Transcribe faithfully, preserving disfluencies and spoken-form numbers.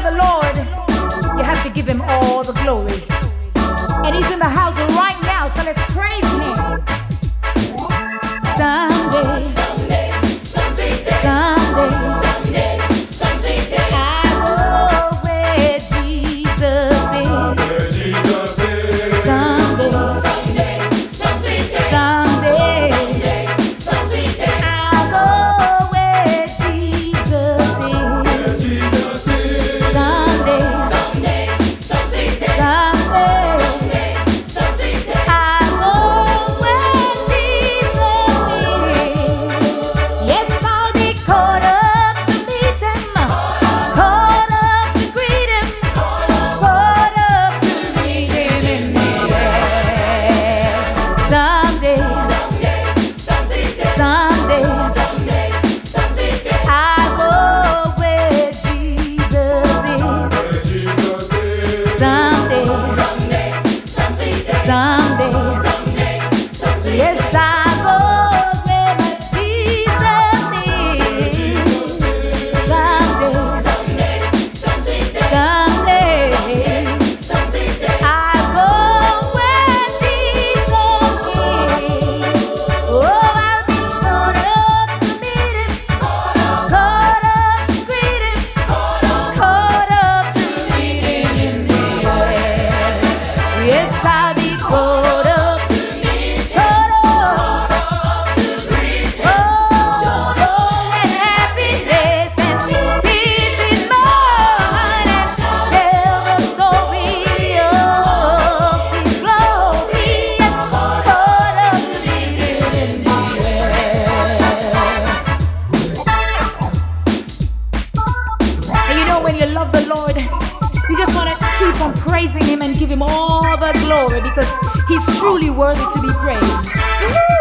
the Lord, you have to give him all the glory. And he's in the house right now, so let's praise him. Someday, someday, someday, someday, someday, someday, I go where Jesus is. Where Jesus is. Someday, someday, someday, someday, someday, someday, I go where Jesus is. Where Jesus is. Someday, someday, someday, someday, someday, I go where Jesus is. Yes, I'll be caught up to meet him, caught up to greet him, caught up to meet him in the air. Someday, someday, someday, someday, someday, someday, I go where Jesus is. Where Jesus is. Someday, someday, someday, someday, someday, someday, yes, I go where my Jesus is. Someday, someday, someday, someday, someday, I go where Jesus is. Oh, I'll be caught up to meet him, caught up to greet him, caught up to meet him in the air. Yes, I'll be caught up to meet him, caught up to greet him. Oh, joy and happiness and peace is mine, and tell the story of his glory. Caught up to meet him in the air. And you know, when you love the Lord, you just want to keep on praising him and give him all the glory because he's truly worthy to be praised.